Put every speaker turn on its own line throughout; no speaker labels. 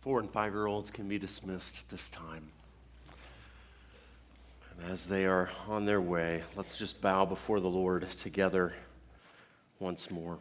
4 and 5-year-olds can be dismissed at this time. And as they are on their way, let's just bow before the Lord together once more.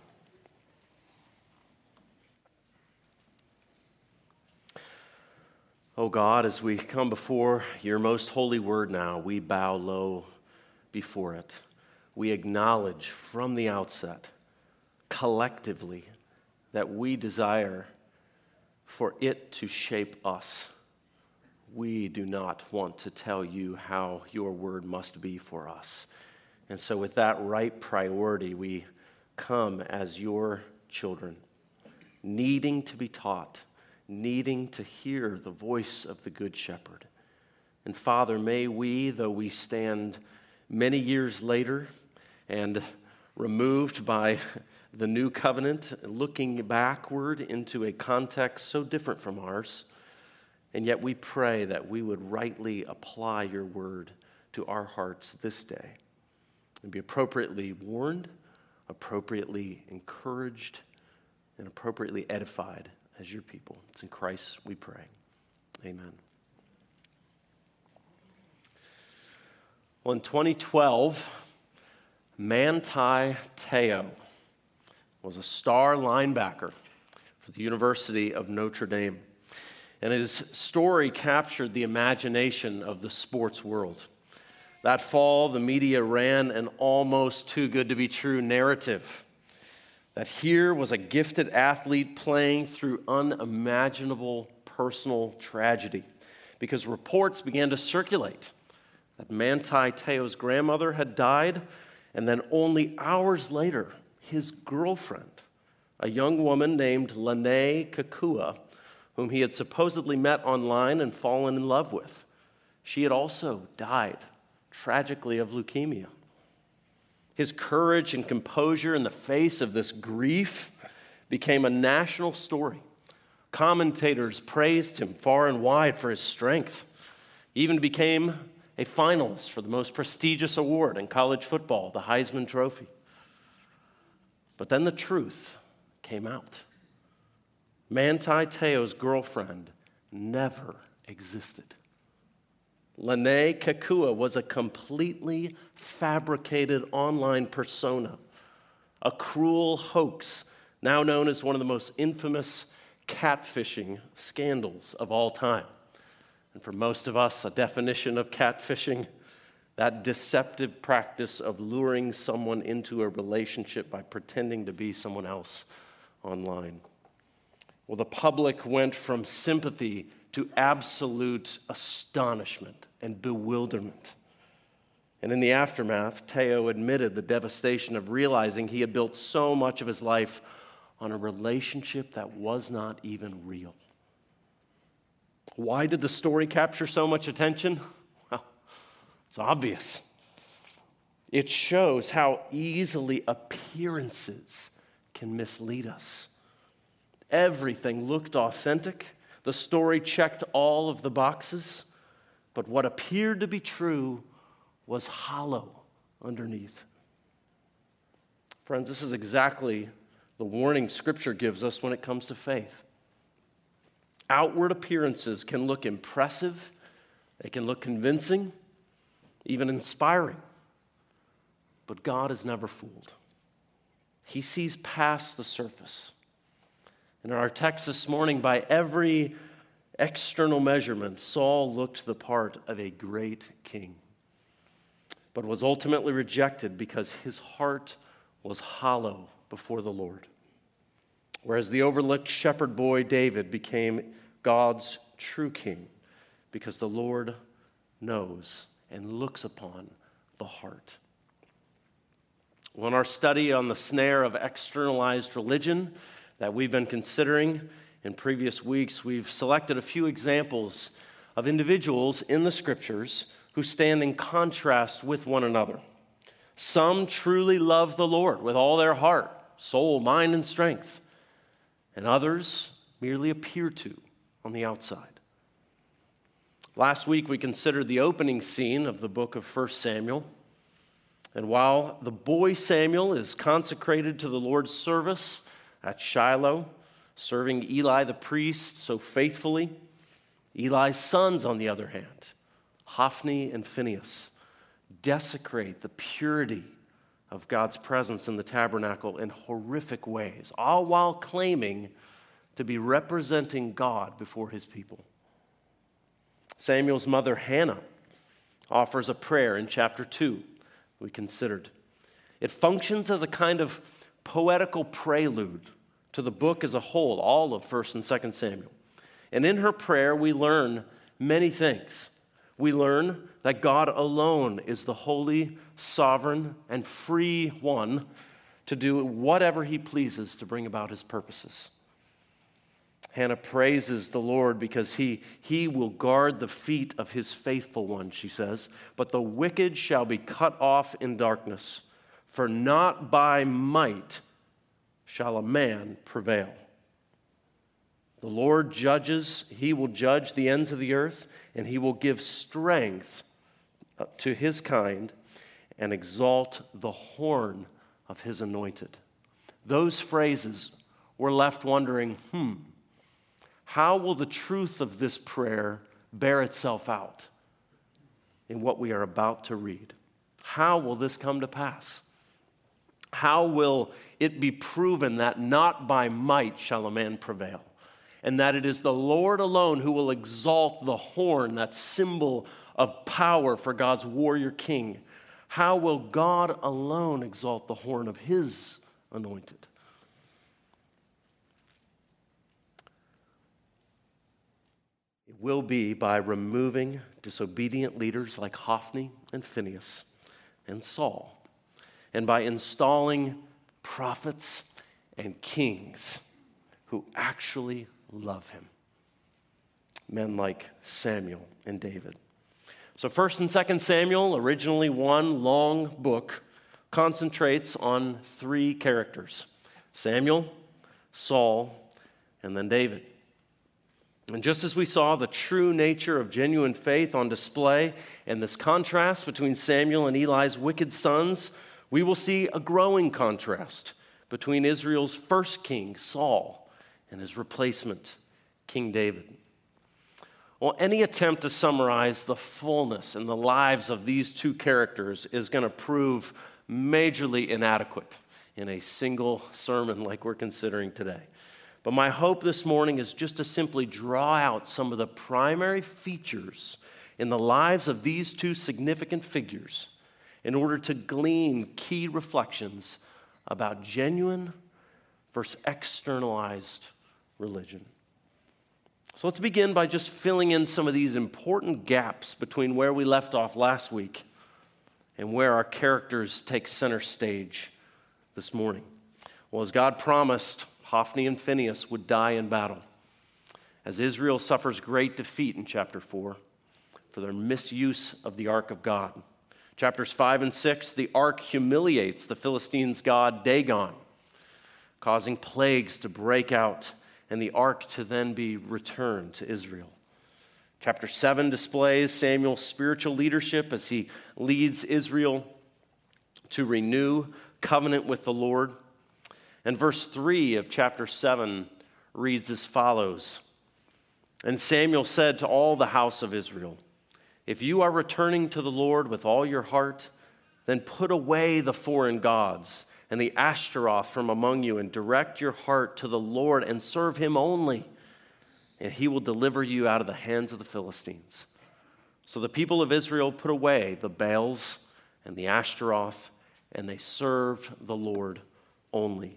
Oh God, as we come before your most holy word now, we bow low before it. We acknowledge from the outset, collectively, that we desire for it to shape us. We do not want to tell you how your word must be for us. And so with that right priority, we come as your children, needing to be taught, needing to hear the voice of the Good Shepherd. And Father, may we, though we stand many years later and removed by the new covenant, looking backward into a context so different from ours, and yet we pray that we would rightly apply your word to our hearts this day and be appropriately warned, appropriately encouraged, and appropriately edified as your people. It's in Christ we pray. Amen. Well, in 2012, Manti Te'o was a star linebacker for the University of Notre Dame. And his story captured the imagination of the sports world. That fall, the media ran an almost too good to be true narrative that here was a gifted athlete playing through unimaginable personal tragedy, because reports began to circulate that Manti Te'o's grandmother had died, and then only hours later, his girlfriend, a young woman named Lene Kekua, whom he had supposedly met online and fallen in love with, she had also died tragically of leukemia. His courage and composure in the face of this grief became a national story. Commentators praised him far and wide for his strength. He even became a finalist for the most prestigious award in college football, the Heisman Trophy. But then the truth came out. Manti Te'o's girlfriend never existed. Lene Kekua was a completely fabricated online persona, a cruel hoax now known as one of the most infamous catfishing scandals of all time. And for most of us, a definition of catfishing, that deceptive practice of luring someone into a relationship by pretending to be someone else online. Well, the public went from sympathy to absolute astonishment and bewilderment. And in the aftermath, Te'o admitted the devastation of realizing he had built so much of his life on a relationship that was not even real. Why did the story capture so much attention? Well, it's obvious. It shows how easily appearances can mislead us. Everything looked authentic. The story checked all of the boxes, but what appeared to be true was hollow underneath. Friends, this is exactly the warning Scripture gives us when it comes to faith. Outward appearances can look impressive, they can look convincing, even inspiring, but God is never fooled. He sees past the surface. And in our text this morning, by every external measurement, Saul looked the part of a great king, but was ultimately rejected because his heart was hollow before the Lord. Whereas the overlooked shepherd boy David became God's true king because the Lord knows and looks upon the heart. Well, in our study on the snare of externalized religion that we've been considering in previous weeks, we've selected a few examples of individuals in the Scriptures who stand in contrast with one another. Some truly love the Lord with all their heart, soul, mind, and strength, and others merely appear to on the outside. Last week, we considered the opening scene of the book of 1 Samuel. And while the boy Samuel is consecrated to the Lord's service at Shiloh, serving Eli the priest so faithfully. Eli's sons, on the other hand, Hophni and Phinehas, desecrate the purity of God's presence in the tabernacle in horrific ways, all while claiming to be representing God before his people. Samuel's mother, Hannah, offers a prayer in chapter 2 we considered. It functions as a kind of poetical prelude to the book as a whole, all of 1st and 2nd Samuel. And in her prayer, we learn many things. We learn that God alone is the holy, sovereign, and free one to do whatever he pleases to bring about his purposes. Hannah praises the Lord because he will guard the feet of his faithful one, she says. But the wicked shall be cut off in darkness, for not by might shall a man prevail. The Lord judges, he will judge the ends of the earth, and he will give strength to his kind and exalt the horn of his anointed. Those phrases were left wondering, how will the truth of this prayer bear itself out in what we are about to read? How will this come to pass? How will it be proven that not by might shall a man prevail, and that it is the Lord alone who will exalt the horn, that symbol of power for God's warrior king? How will God alone exalt the horn of his anointed? It will be by removing disobedient leaders like Hophni and Phinehas and Saul, and by installing prophets and kings who actually love him. Men like Samuel and David. So 1st and 2nd Samuel, originally one long book, concentrates on 3 characters: Samuel, Saul, and then David. And just as we saw the true nature of genuine faith on display and this contrast between Samuel and Eli's wicked sons, we will see a growing contrast between Israel's first king, Saul, and his replacement, King David. Well, any attempt to summarize the fullness in the lives of these 2 characters is going to prove majorly inadequate in a single sermon like we're considering today. But my hope this morning is just to simply draw out some of the primary features in the lives of these 2 significant figures in order to glean key reflections about genuine versus externalized religion. So let's begin by just filling in some of these important gaps between where we left off last week and where our characters take center stage this morning. Well, as God promised, Hophni and Phinehas would die in battle as Israel suffers great defeat in chapter 4 for their misuse of the ark of God. Chapters 5 and 6, the ark humiliates the Philistines' god Dagon, causing plagues to break out and the ark to then be returned to Israel. Chapter 7 displays Samuel's spiritual leadership as he leads Israel to renew covenant with the Lord. And verse 3 of chapter 7 reads as follows: "And Samuel said to all the house of Israel, if you are returning to the Lord with all your heart, then put away the foreign gods and the Ashtaroth from among you, and direct your heart to the Lord and serve him only, and he will deliver you out of the hands of the Philistines." So the people of Israel put away the Baals and the Ashtaroth, and they served the Lord only.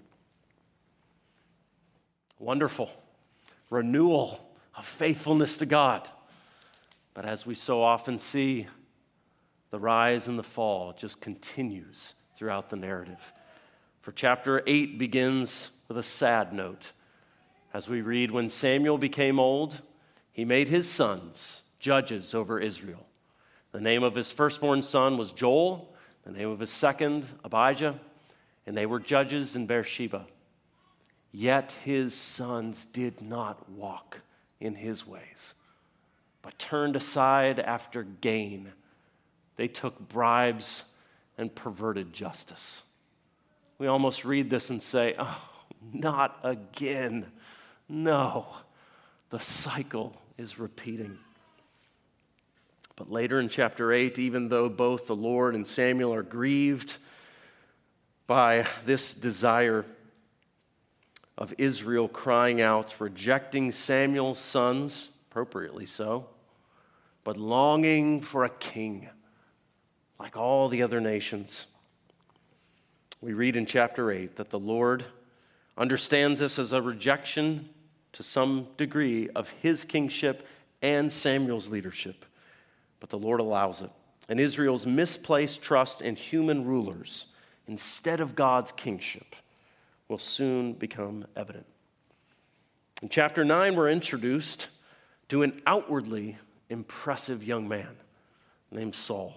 Wonderful renewal of faithfulness to God. But as we so often see, the rise and the fall just continues throughout the narrative. For chapter 8 begins with a sad note. As we read, when Samuel became old, he made his sons judges over Israel. The name of his firstborn son was Joel, the name of his second, Abijah, and they were judges in Beersheba. Yet his sons did not walk in his ways, but turned aside after gain. They took bribes and perverted justice. We almost read this and say, oh, not again. No, the cycle is repeating. But later in chapter 8, even though both the Lord and Samuel are grieved by this desire of Israel crying out, rejecting Samuel's sons, appropriately so, but longing for a king like all the other nations, we read in chapter 8 that the Lord understands this as a rejection to some degree of his kingship and Samuel's leadership. But the Lord allows it. And Israel's misplaced trust in human rulers instead of God's kingship will soon become evident. In chapter 9, we're introduced to an outwardly impressive young man named Saul.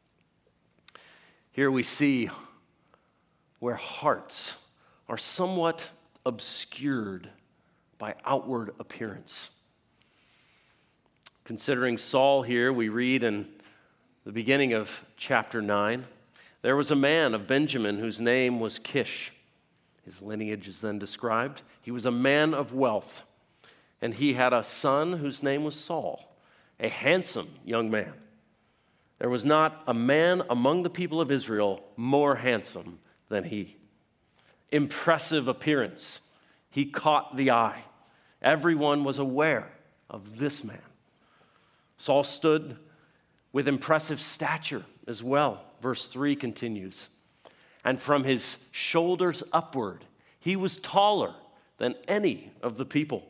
Here we see where hearts are somewhat obscured by outward appearance. Considering Saul here, we read in the beginning of chapter 9, there was a man of Benjamin whose name was Kish. His lineage is then described. He was a man of wealth, and he had a son whose name was Saul, a handsome young man. There was not a man among the people of Israel more handsome than he. Impressive appearance. He caught the eye. Everyone was aware of this man. Saul stood with impressive stature as well. Verse 3 continues. And from his shoulders upward, he was taller than any of the people.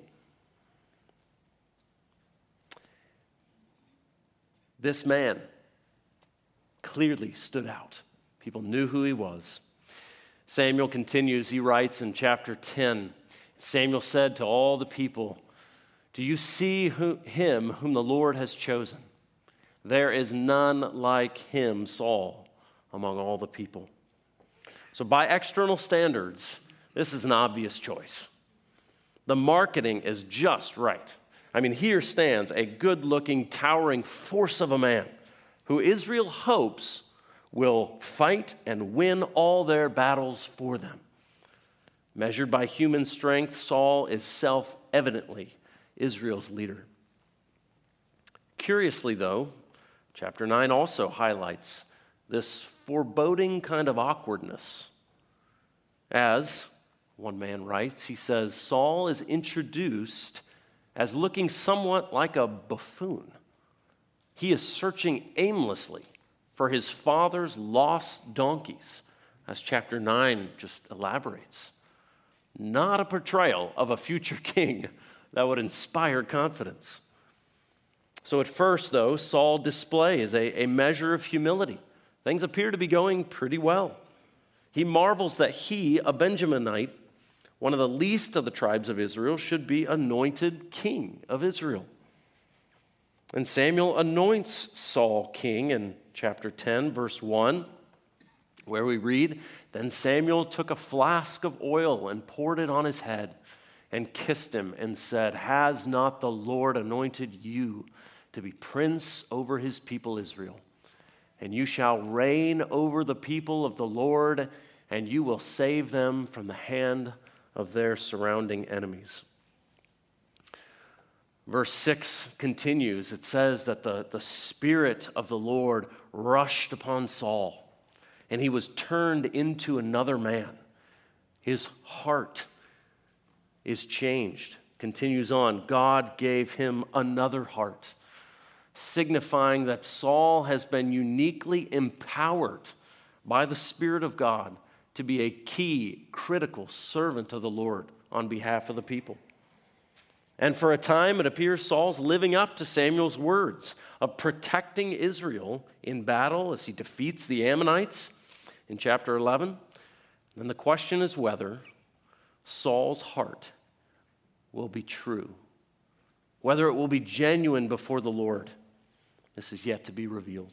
This man clearly stood out. People knew who he was. Samuel continues, he writes in chapter 10, Samuel said to all the people, do you see him whom the Lord has chosen? There is none like him, Saul, among all the people. So by external standards, this is an obvious choice. The marketing is just right. I mean, here stands a good-looking, towering force of a man who Israel hopes will fight and win all their battles for them. Measured by human strength, Saul is self-evidently Israel's leader. Curiously, though, chapter 9 also highlights this foreboding kind of awkwardness. As one man writes, he says, Saul is introduced as looking somewhat like a buffoon. He is searching aimlessly for his father's lost donkeys, as chapter 9 just elaborates. Not a portrayal of a future king that would inspire confidence. So at first, though, Saul displays a measure of humility. Things appear to be going pretty well. He marvels that he, a Benjaminite, one of the least of the tribes of Israel, should be anointed king of Israel. And Samuel anoints Saul king in chapter 10, verse 1, where we read, Then Samuel took a flask of oil and poured it on his head and kissed him and said, Has not the Lord anointed you to be prince over his people Israel? And you shall reign over the people of the Lord, and you will save them from the hand of their surrounding enemies. Verse 6 continues. It says that the Spirit of the Lord rushed upon Saul, and he was turned into another man. His heart is changed. Continues on. God gave him another heart, signifying that Saul has been uniquely empowered by the Spirit of God to be a key, critical servant of the Lord on behalf of the people. And for a time, it appears Saul's living up to Samuel's words of protecting Israel in battle as he defeats the Ammonites in chapter 11. And the question is whether Saul's heart will be true, whether it will be genuine before the Lord. This is yet to be revealed.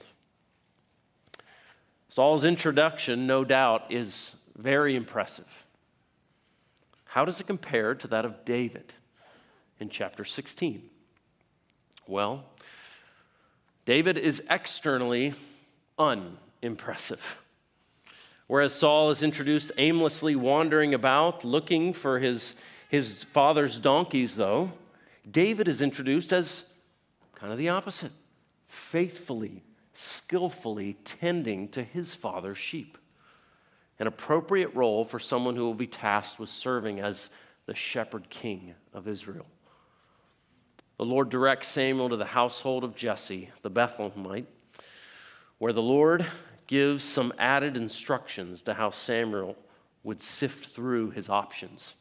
Saul's introduction, no doubt, is very impressive. How does it compare to that of David in chapter 16? Well, David is externally unimpressive. Whereas Saul is introduced aimlessly wandering about, looking for his his father's donkeys, though, David is introduced as kind of the opposite, faithfully, skillfully tending to his father's sheep. An appropriate role for someone who will be tasked with serving as the shepherd king of Israel. The Lord directs Samuel to the household of Jesse, the Bethlehemite, where the Lord gives some added instructions to how Samuel would sift through his options.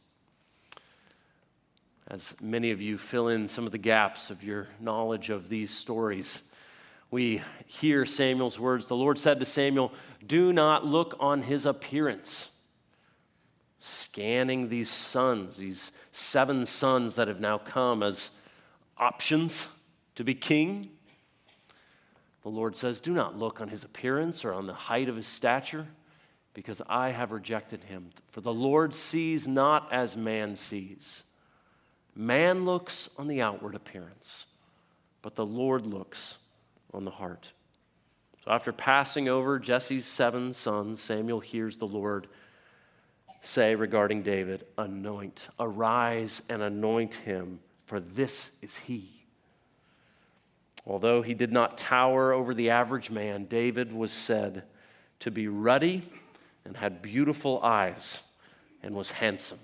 As many of you fill in some of the gaps of your knowledge of these stories, we hear Samuel's words. The Lord said to Samuel, "Do not look on his appearance." Scanning these sons, these 7 sons that have now come as options to be king. The Lord says, "Do not look on his appearance or on the height of his stature, because I have rejected him. For the Lord sees not as man sees. Man looks on the outward appearance, but the Lord looks on the heart." So after passing over Jesse's 7 sons, Samuel hears the Lord say regarding David, "Anoint, arise and anoint him, for this is he." Although he did not tower over the average man, David was said to be ruddy and had beautiful eyes and was handsome.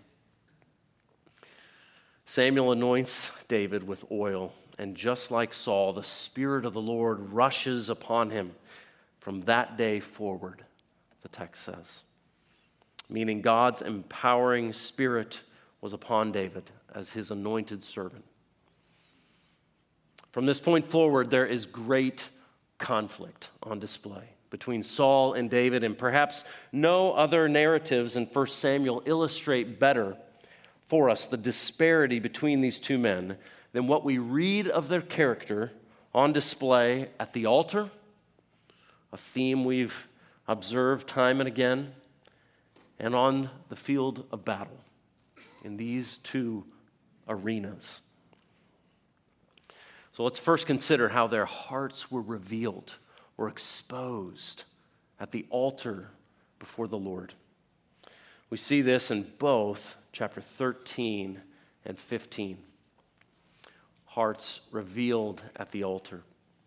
Samuel anoints David with oil, and just like Saul, the Spirit of the Lord rushes upon him from that day forward, the text says. Meaning God's empowering Spirit was upon David as his anointed servant. From this point forward, there is great conflict on display between Saul and David, and perhaps no other narratives in 1 Samuel illustrate better for us the disparity between these two men than what we read of their character on display at the altar, a theme we've observed time and again, and on the field of battle in these two arenas. So let's first consider how their hearts were revealed or exposed at the altar before the Lord. We see this in both chapter 13 and 15. Hearts revealed at the altar.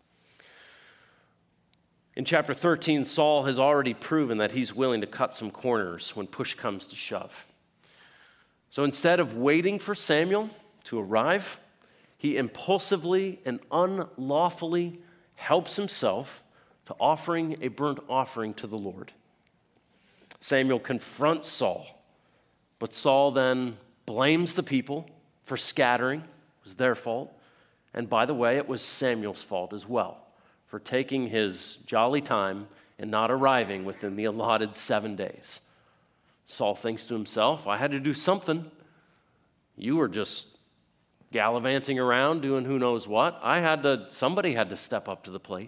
In chapter 13, Saul has already proven that he's willing to cut some corners when push comes to shove. So instead of waiting for Samuel to arrive, he impulsively and unlawfully helps himself to offering a burnt offering to the Lord. Samuel confronts Saul, but Saul then blames the people for scattering. It was their fault. And by the way, it was Samuel's fault as well for taking his jolly time and not arriving within the allotted 7 days. Saul thinks to himself, I had to do something. You were just gallivanting around doing who knows what. Somebody had to step up to the plate.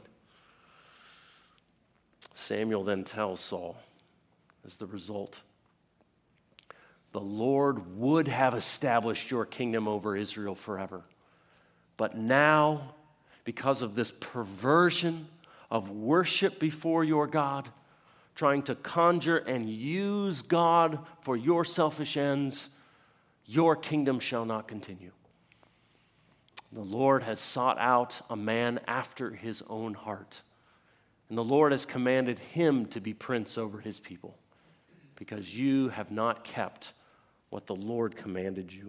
Samuel then tells Saul, as the result, the Lord would have established your kingdom over Israel forever. But now, because of this perversion of worship before your God, trying to conjure and use God for your selfish ends, your kingdom shall not continue. The Lord has sought out a man after his own heart, and the Lord has commanded him to be prince over his people, because you have not kept what the Lord commanded you.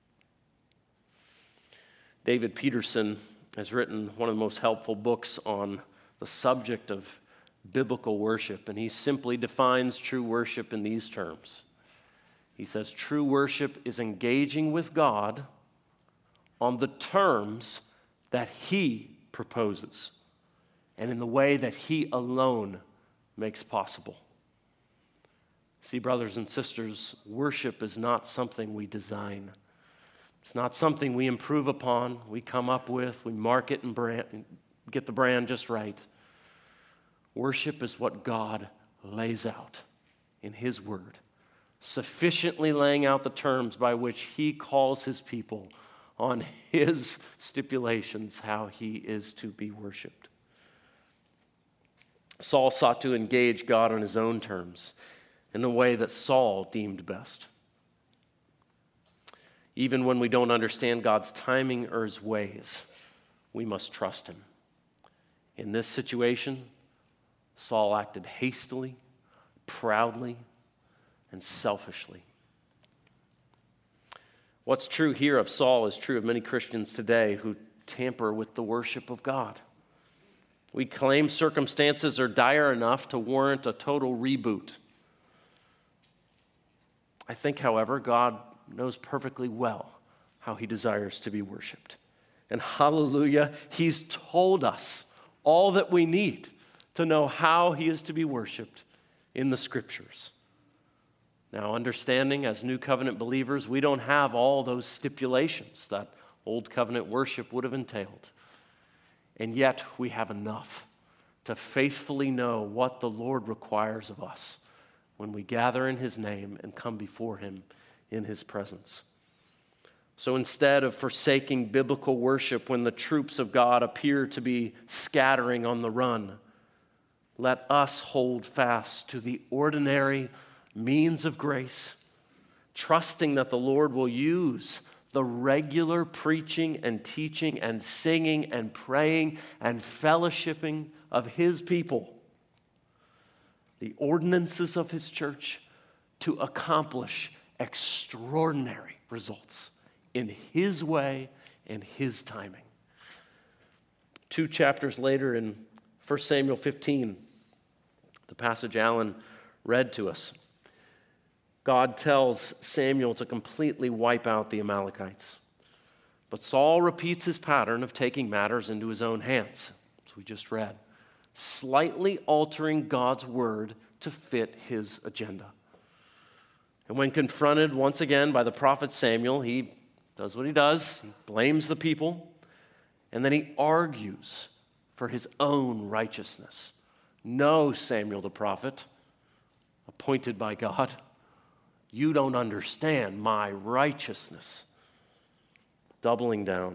David Peterson has written one of the most helpful books on the subject of biblical worship, and he simply defines true worship in these terms. He says, true worship is engaging with God on the terms that he proposes and in the way that he alone makes possible. See, brothers and sisters, worship is not something we design. It's not something we improve upon, we come up with, we market and get the brand just right. Worship is what God lays out in his word, sufficiently laying out the terms by which he calls his people on his stipulations how he is to be worshiped. Saul sought to engage God on his own terms in the way that Saul deemed best. Even when we don't understand God's timing or his ways, we must trust him. In this situation, Saul acted hastily, proudly, and selfishly. What's true here of Saul is true of many Christians today who tamper with the worship of God. We claim circumstances are dire enough to warrant a total reboot. I think, however, God knows perfectly well how he desires to be worshiped. And hallelujah, he's told us all that we need to know how he is to be worshiped in the scriptures. Now, understanding as New Covenant believers, we don't have all those stipulations that Old Covenant worship would have entailed. And yet, we have enough to faithfully know what the Lord requires of us when we gather in his name and come before him in his presence. So instead of forsaking biblical worship when the troops of God appear to be scattering on the run, let us hold fast to the ordinary means of grace, trusting that the Lord will use the regular preaching and teaching and singing and praying and fellowshipping of his people, the ordinances of his church, to accomplish extraordinary results in his way and his timing. 2 chapters later in 1 Samuel 15, the passage Alan read to us, God tells Samuel to completely wipe out the Amalekites. But Saul repeats his pattern of taking matters into his own hands, as we just read, slightly altering God's word to fit his agenda. And when confronted once again by the prophet Samuel, he does what he does. He blames the people, and then he argues for his own righteousness. No, Samuel the prophet, appointed by God, you don't understand my righteousness. Doubling down.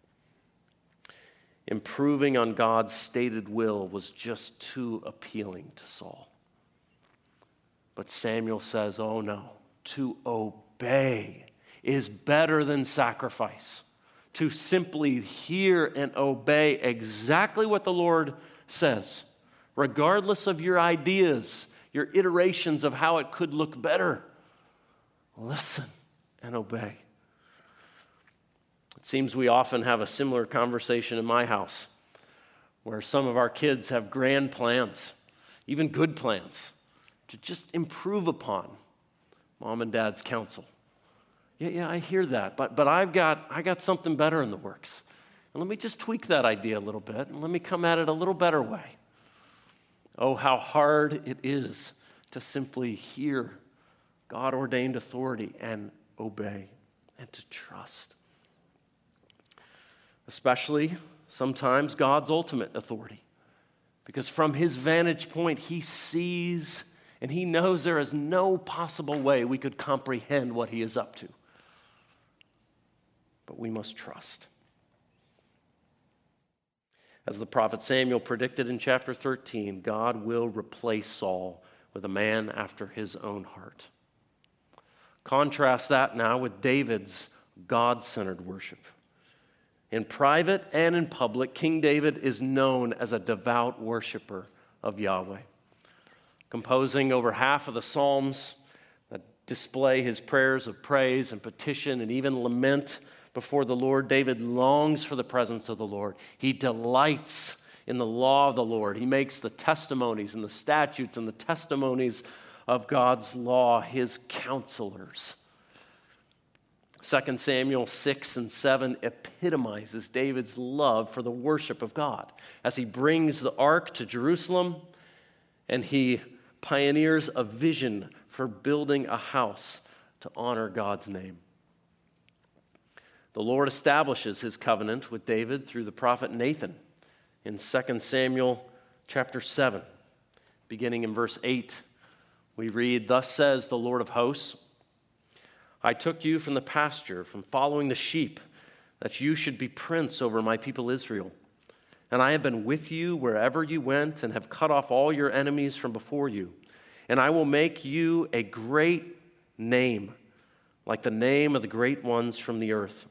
Improving on God's stated will was just too appealing to Saul. But Samuel says, oh no, to obey is better than sacrifice. To simply hear and obey exactly what the Lord says, regardless of your ideas, your iterations of how it could look better. Listen and obey. It seems we often have a similar conversation in my house, where some of our kids have grand plans, even good plans, to just improve upon mom and dad's counsel. Yeah, I hear that, but I got something better in the works. And let me just tweak that idea a little bit, and let me come at it a little better way. Oh, how hard it is to simply hear God-ordained authority and obey and to trust. Especially sometimes God's ultimate authority. Because from his vantage point, he sees and he knows there is no possible way we could comprehend what he is up to. But we must trust. As the prophet Samuel predicted in chapter 13, God will replace Saul with a man after his own heart. Contrast that now with David's God-centered worship. In private and in public, King David is known as a devout worshiper of Yahweh. Composing over half of the Psalms that display his prayers of praise and petition and even lament before the Lord, David longs for the presence of the Lord. He delights in the law of the Lord. He makes the testimonies and the statutes and the testimonies of God's law his counselors. 2 Samuel 6 and 7 epitomizes David's love for the worship of God as he brings the ark to Jerusalem and he pioneers a vision for building a house to honor God's name. The Lord establishes his covenant with David through the prophet Nathan in 2 Samuel chapter 7, beginning in verse 8. We read, "Thus says the Lord of hosts, I took you from the pasture, from following the sheep, that you should be prince over my people Israel. And I have been with you wherever you went and have cut off all your enemies from before you. And I will make you a great name, like the name of the great ones from the earth.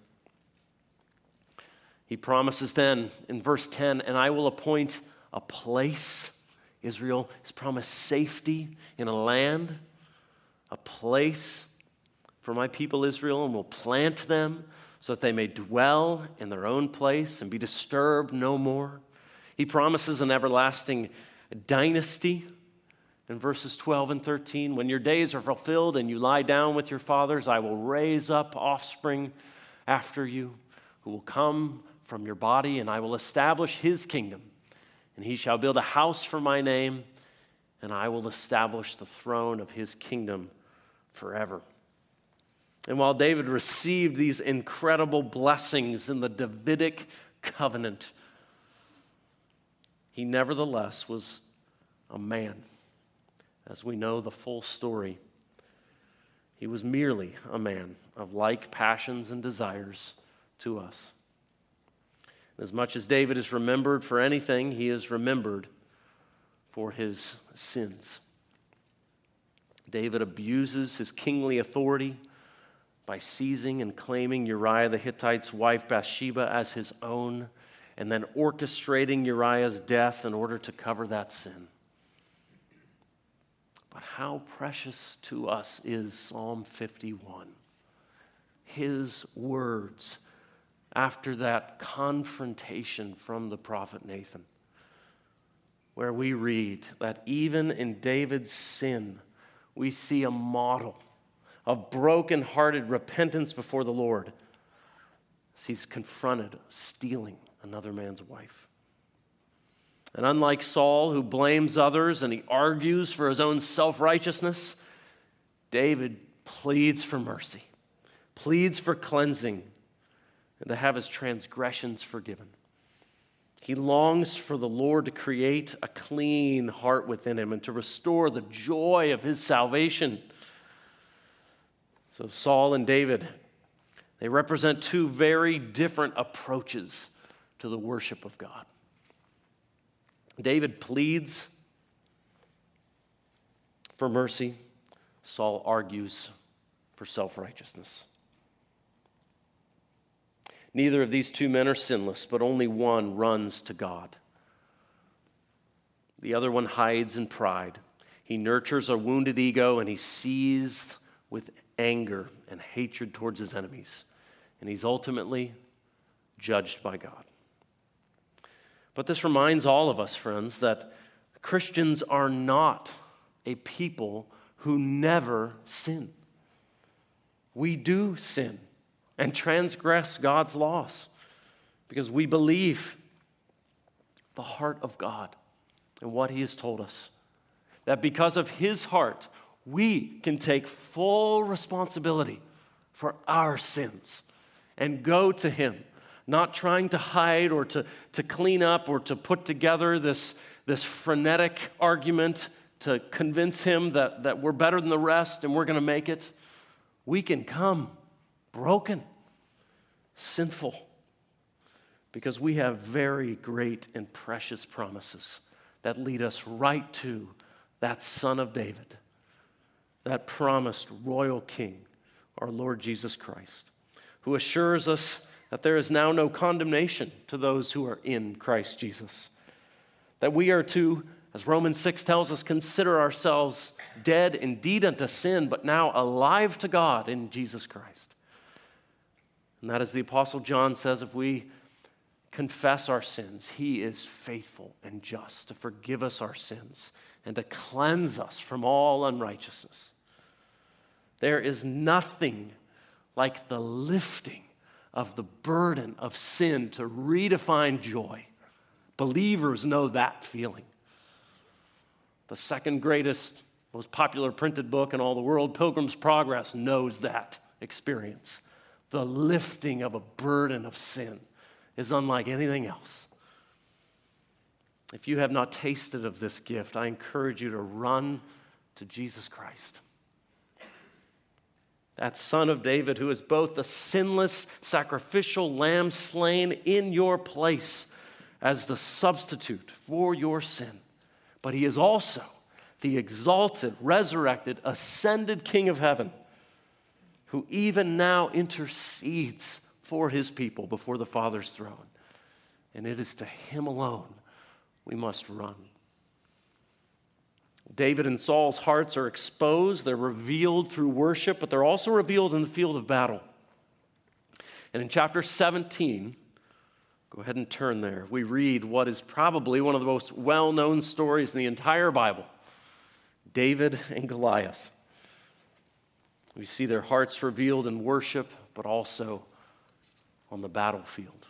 He promises then in verse 10, and I will appoint a place. Israel is promised safety in a land, a place for my people Israel, and will plant them so that they may dwell in their own place and be disturbed no more. He promises an everlasting dynasty in verses 12 and 13. When your days are fulfilled and you lie down with your fathers, I will raise up offspring after you who will come from your body, and I will establish his kingdom. And he shall build a house for my name, and I will establish the throne of his kingdom forever. And while David received these incredible blessings in the Davidic covenant, he nevertheless was a man. As we know the full story, he was merely a man of like passions and desires to us. As much as David is remembered for anything, he is remembered for his sins. David abuses his kingly authority by seizing and claiming Uriah the Hittite's wife Bathsheba as his own, and then orchestrating Uriah's death in order to cover that sin. But how precious to us is Psalm 51. His words after that confrontation from the prophet Nathan, where we read that even in David's sin, we see a model of broken-hearted repentance before the Lord as he's confronted stealing another man's wife. And unlike Saul, who blames others and he argues for his own self-righteousness, David pleads for mercy, pleads for cleansing, and to have his transgressions forgiven. He longs for the Lord to create a clean heart within him and to restore the joy of his salvation. So Saul and David, they represent two very different approaches to the worship of God. David pleads for mercy. Saul argues for self-righteousness. Neither of these two men are sinless, but only one runs to God. The other one hides in pride. He nurtures a wounded ego, and he's seized with anger and hatred towards his enemies. And he's ultimately judged by God. But this reminds all of us, friends, that Christians are not a people who never sin. We do sin and transgress God's laws because we believe the heart of God and what he has told us. That because of his heart, we can take full responsibility for our sins and go to him, not trying to hide or to clean up or to put together this frenetic argument to convince him that we're better than the rest and we're going to make it. We can come broken, sinful, because we have very great and precious promises that lead us right to that Son of David, that promised royal King, our Lord Jesus Christ, who assures us that there is now no condemnation to those who are in Christ Jesus, that we are to, as Romans 6 tells us, consider ourselves dead indeed unto sin, but now alive to God in Jesus Christ. And that, as the Apostle John says, if we confess our sins, he is faithful and just to forgive us our sins and to cleanse us from all unrighteousness. There is nothing like the lifting of the burden of sin to redefine joy. Believers know that feeling. The second greatest, most popular printed book in all the world, Pilgrim's Progress, knows that experience. The lifting of a burden of sin is unlike anything else. If you have not tasted of this gift, I encourage you to run to Jesus Christ. That Son of David, who is both the sinless sacrificial lamb slain in your place as the substitute for your sin, but he is also the exalted, resurrected, ascended King of heaven, who even now intercedes for his people before the Father's throne. And it is to him alone we must run. David and Saul's hearts are exposed. They're revealed through worship, but they're also revealed in the field of battle. And in chapter 17, go ahead and turn there, we read what is probably one of the most well-known stories in the entire Bible, David and Goliath. We see their hearts revealed in worship, but also on the battlefield.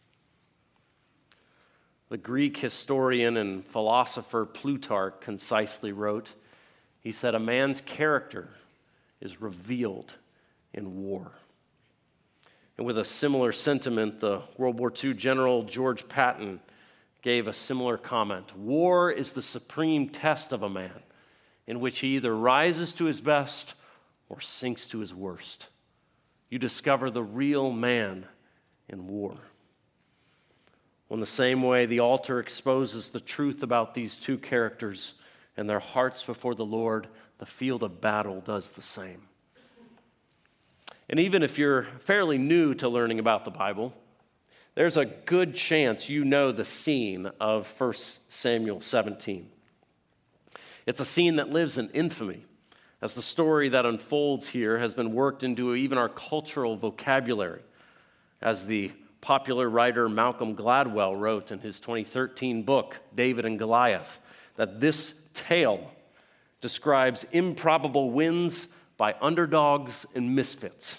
The Greek historian and philosopher Plutarch concisely wrote, he said, "A man's character is revealed in war." And with a similar sentiment, the World War II General George Patton gave a similar comment. "War is the supreme test of a man, in which he either rises to his best or sinks to his worst. You discover the real man in war." Well, in the same way, the altar exposes the truth about these two characters and their hearts before the Lord, the field of battle does the same. And even if you're fairly new to learning about the Bible, there's a good chance you know the scene of 1 Samuel 17. It's a scene that lives in infamy, as the story that unfolds here has been worked into even our cultural vocabulary, as the popular writer Malcolm Gladwell wrote in his 2013 book, David and Goliath, that this tale describes improbable wins by underdogs and misfits.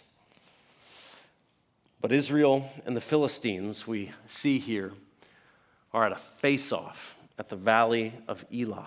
But Israel and the Philistines, we see here, are at a face-off at the valley of Elah,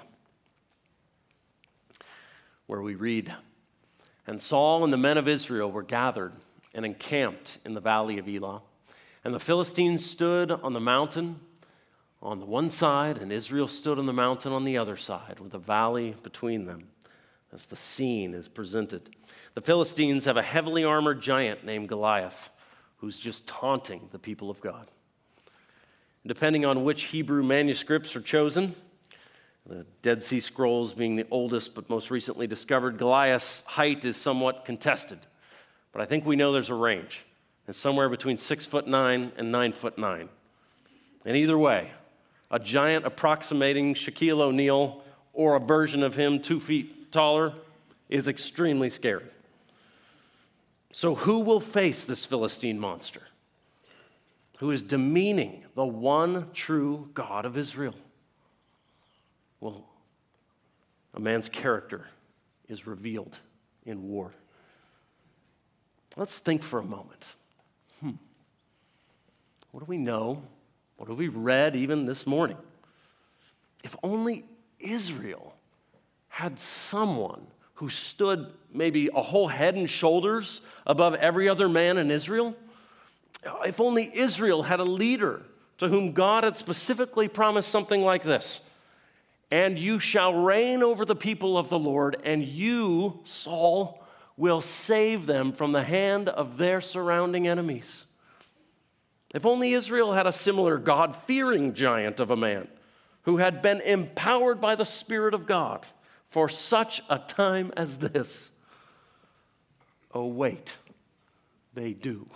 where we read, "And Saul and the men of Israel were gathered and encamped in the valley of Elah. And the Philistines stood on the mountain on the one side, and Israel stood on the mountain on the other side, with a valley between them," as the scene is presented. The Philistines have a heavily armored giant named Goliath, who's just taunting the people of God. Depending on which Hebrew manuscripts are chosen, the Dead Sea Scrolls being the oldest but most recently discovered, Goliath's height is somewhat contested. But I think we know there's a range. It's somewhere between 6'9" and 9'9". And either way, a giant approximating Shaquille O'Neal or a version of him 2 feet taller is extremely scary. So who will face this Philistine monster, who is demeaning the one true God of Israel? Well, a man's character is revealed in war. Let's think for a moment. What do we know? What have we read even this morning? If only Israel had someone who stood maybe a whole head and shoulders above every other man in Israel. If only Israel had a leader to whom God had specifically promised something like this. "And you shall reign over the people of the Lord, and you, Saul, will save them from the hand of their surrounding enemies." If only Israel had a similar God-fearing giant of a man who had been empowered by the Spirit of God for such a time as this. Oh, wait, they do.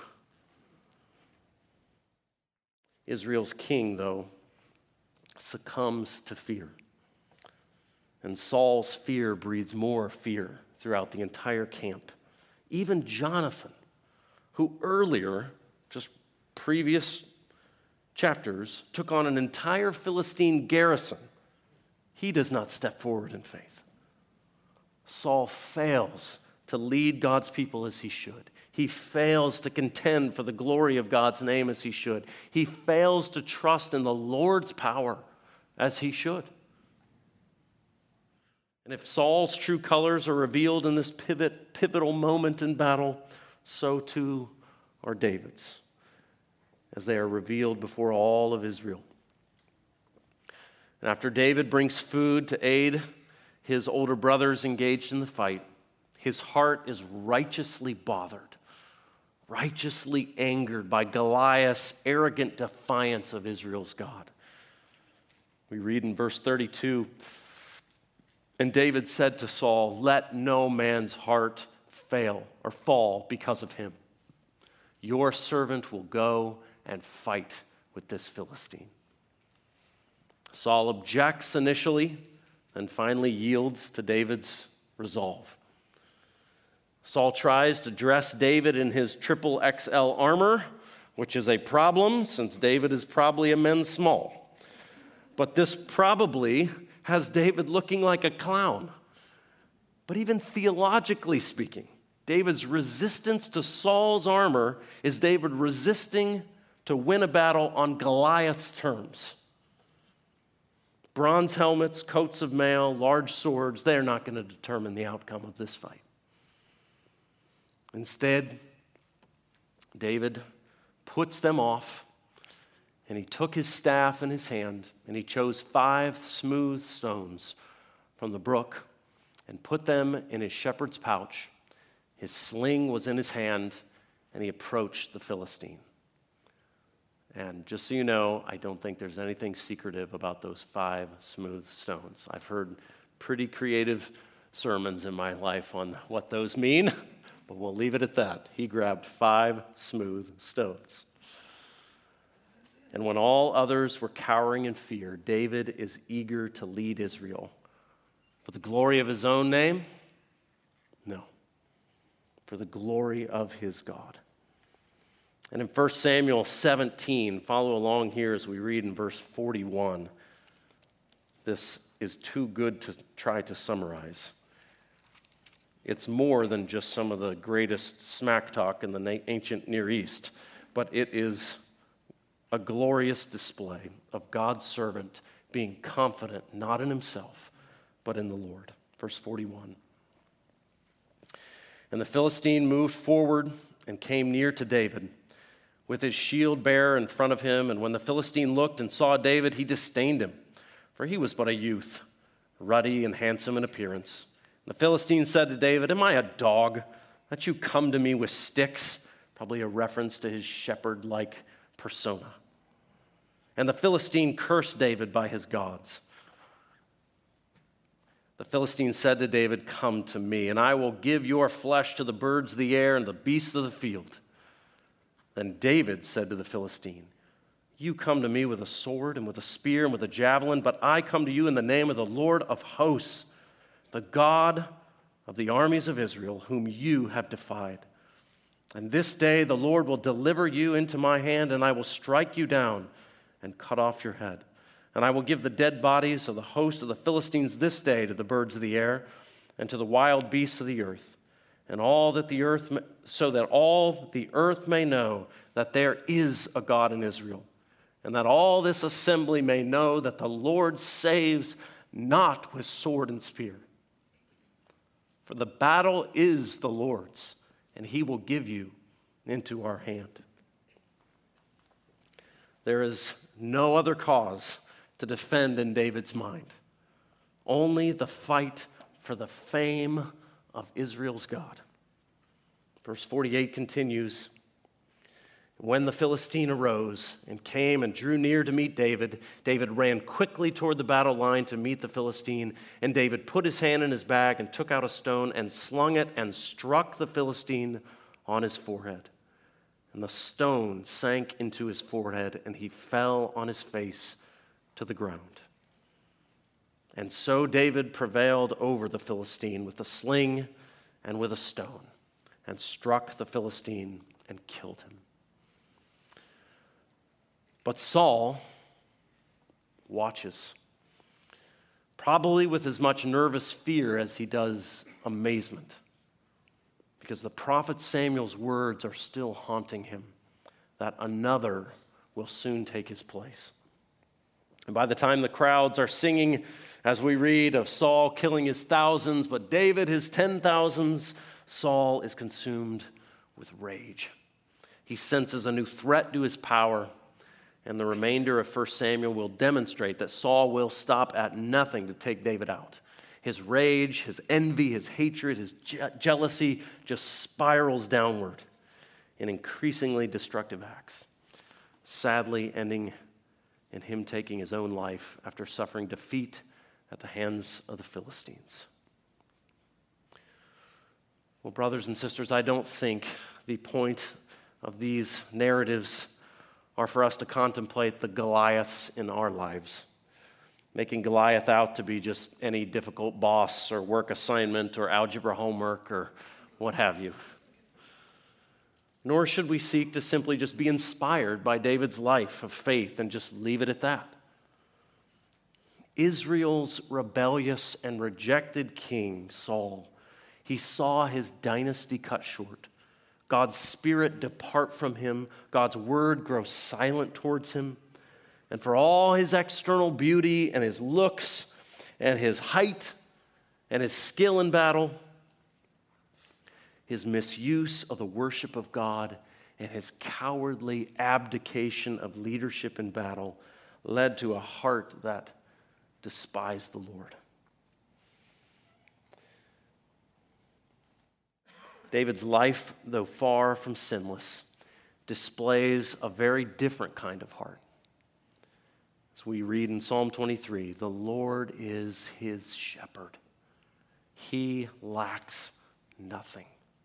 Israel's king, though, succumbs to fear. And Saul's fear breeds more fear throughout the entire camp. Even Jonathan, who earlier, just previous chapters, took on an entire Philistine garrison, he does not step forward in faith. Saul fails to lead God's people as he should. He fails to contend for the glory of God's name as he should. He fails to trust in the Lord's power as he should. And if Saul's true colors are revealed in this pivotal moment in battle, so too are David's, as they are revealed before all of Israel. And after David brings food to aid his older brothers engaged in the fight, his heart is righteously bothered, righteously angered by Goliath's arrogant defiance of Israel's God. We read in verse 32, "And David said to Saul, 'Let no man's heart fail or fall because of him. Your servant will go and fight with this Philistine." Saul objects initially and finally yields to David's resolve. Saul tries to dress David in his triple XL armor, which is a problem since David is probably a men's small. But this probably has David looking like a clown. But even theologically speaking, David's resistance to Saul's armor is David resisting to win a battle on Goliath's terms. Bronze helmets, coats of mail, large swords, they're not going to determine the outcome of this fight. Instead, David puts them off, and he took his staff in his hand, and he chose 5 smooth stones from the brook and put them in his shepherd's pouch. His sling was in his hand, and he approached the Philistine. And just so you know, I don't think there's anything secretive about those 5 smooth stones. I've heard pretty creative sermons in my life on what those mean, but we'll leave it at that. He grabbed 5 smooth stones. And when all others were cowering in fear, David is eager to lead Israel. For the glory of his own name? No. For the glory of his God. And in 1 Samuel 17, follow along here as we read in verse 41. This is too good to try to summarize. It's more than just some of the greatest smack talk in the ancient Near East, but it is a glorious display of God's servant being confident not in himself, but in the Lord. Verse 41. And the Philistine moved forward and came near to David, with his shield bearer in front of him. And when the Philistine looked and saw David, he disdained him, for he was but a youth, ruddy and handsome in appearance. And the Philistine said to David, "Am I a dog that you come to me with sticks?" Probably a reference to his shepherd-like persona. And the Philistine cursed David by his gods. The Philistine said to David, "Come to me, and I will give your flesh to the birds of the air and the beasts of the field." Then David said to the Philistine, "You come to me with a sword and with a spear and with a javelin, but I come to you in the name of the Lord of hosts, the God of the armies of Israel, whom you have defied. And this day the Lord will deliver you into my hand, and I will strike you down and cut off your head. And I will give the dead bodies of the host of the Philistines this day to the birds of the air and to the wild beasts of the earth, and all that the earth, so that all the earth may know that there is a God in Israel, and that all this assembly may know that the Lord saves not with sword and spear. For the battle is the Lord's, and he will give you into our hand." There is no other cause to defend in David's mind, only the fight for the fame of Israel's God. Verse 48 continues, "When the Philistine arose and came and drew near to meet David, David ran quickly toward the battle line to meet the Philistine, and David put his hand in his bag and took out a stone and slung it and struck the Philistine on his forehead. And the stone sank into his forehead, and he fell on his face to the ground. And so David prevailed over the Philistine with a sling and with a stone, and struck the Philistine and killed him. But Saul watches, probably with as much nervous fear as he does amazement, because the prophet Samuel's words are still haunting him, that another will soon take his place. And by the time the crowds are singing, as we read of Saul killing his thousands, but David his 10,000s, Saul is consumed with rage. He senses a new threat to his power, and the remainder of 1 Samuel will demonstrate that Saul will stop at nothing to take David out. His rage, his envy, his hatred, his jealousy just spirals downward in increasingly destructive acts, sadly ending in him taking his own life after suffering defeat at the hands of the Philistines. Well, brothers and sisters, I don't think the point of these narratives are for us to contemplate the Goliaths in our lives, making Goliath out to be just any difficult boss or work assignment or algebra homework or what have you. Nor should we seek to simply just be inspired by David's life of faith and just leave it at that. Israel's rebellious and rejected king, Saul, he saw his dynasty cut short. God's spirit depart from him. God's word grow silent towards him. And for all his external beauty and his looks and his height and his skill in battle, his misuse of the worship of God and his cowardly abdication of leadership in battle led to a heart that despised the Lord. David's life, though far from sinless, displays a very different kind of heart. As we read in Psalm 23, the Lord is his shepherd. He lacks nothing.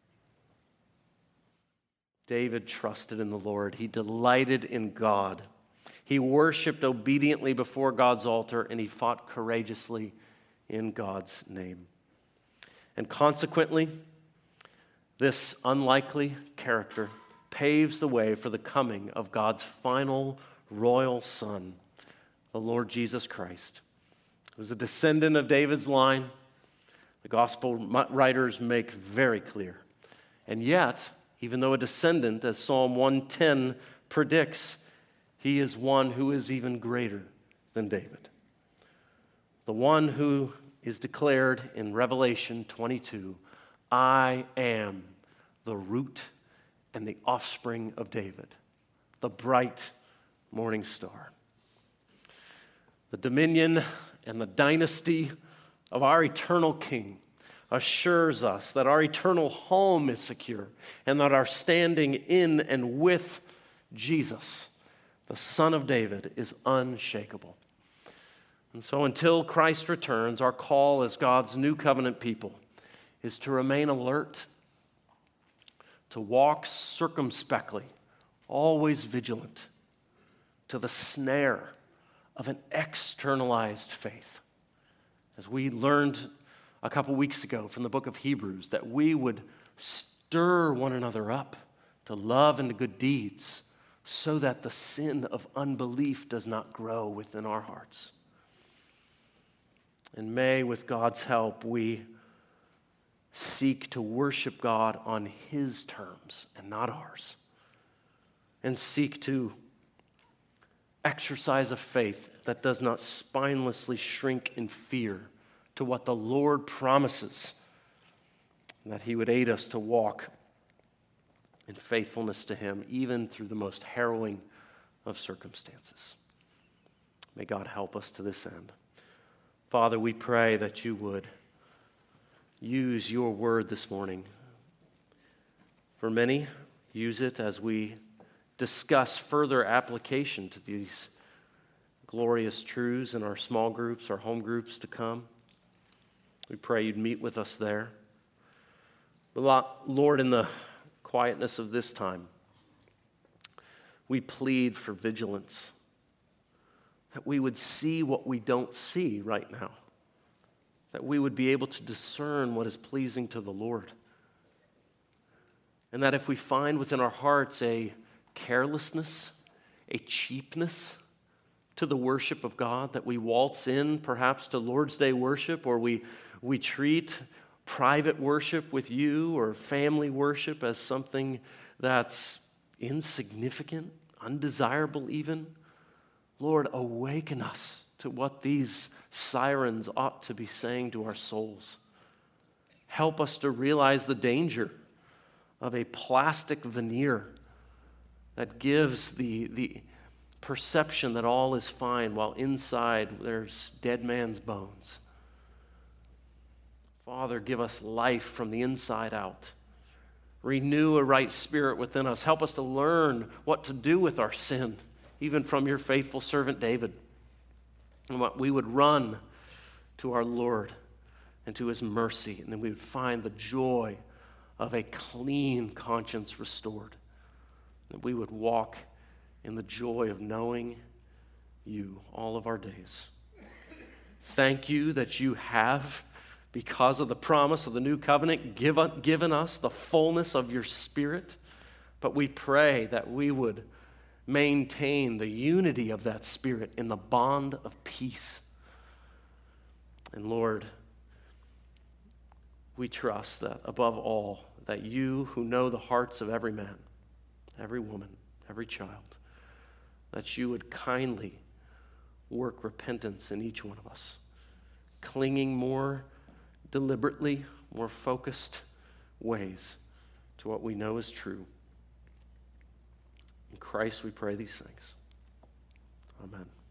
David trusted in the Lord. He delighted in God. He worshiped obediently before God's altar, and he fought courageously in God's name. And consequently, this unlikely character paves the way for the coming of God's final royal son, the Lord Jesus Christ. He was a descendant of David's line. The gospel writers make very clear. And yet, even though a descendant, as Psalm 110 predicts, he is one who is even greater than David. The one who is declared in Revelation 22, I am the root and the offspring of David, the bright morning star. The dominion and the dynasty of our eternal King assures us that our eternal home is secure and that our standing in and with Jesus, the Son of David, is unshakable. And so until Christ returns, our call as God's new covenant people is to remain alert, to walk circumspectly, always vigilant, to the snare of an externalized faith. As we learned a couple weeks ago from the book of Hebrews, that we would stir one another up to love and to good deeds so that the sin of unbelief does not grow within our hearts. And may, with God's help, we seek to worship God on his terms and not ours, and seek to exercise a faith that does not spinelessly shrink in fear to what the Lord promises, and that he would aid us to walk in faithfulness to him, even through the most harrowing of circumstances. May God help us to this end. Father, we pray that you would use your word this morning. For many, use it as we discuss further application to these glorious truths in our small groups, our home groups to come. We pray you'd meet with us there. But Lord, in the quietness of this time, we plead for vigilance, that we would see what we don't see right now, that we would be able to discern what is pleasing to the Lord, and that if we find within our hearts a carelessness, a cheapness to the worship of God, that we waltz in perhaps to Lord's Day worship, or we treat private worship with you or family worship as something that's insignificant, undesirable even, Lord, awaken us to what these sirens ought to be saying to our souls. Help us to realize the danger of a plastic veneer that gives the perception that all is fine while inside there's dead man's bones. Father, give us life from the inside out. Renew a right spirit within us. Help us to learn what to do with our sin, even from your faithful servant David. And what we would run to our Lord and to his mercy, and then we would find the joy of a clean conscience restored, that we would walk in the joy of knowing you all of our days. Thank you that you have, because of the promise of the new covenant, given us the fullness of your Spirit. But we pray that we would maintain the unity of that Spirit in the bond of peace. And Lord, we trust that above all, that you who know the hearts of every man, every woman, every child, that you would kindly work repentance in each one of us, clinging more deliberately, more focused ways to what we know is true. In Christ we pray these things. Amen.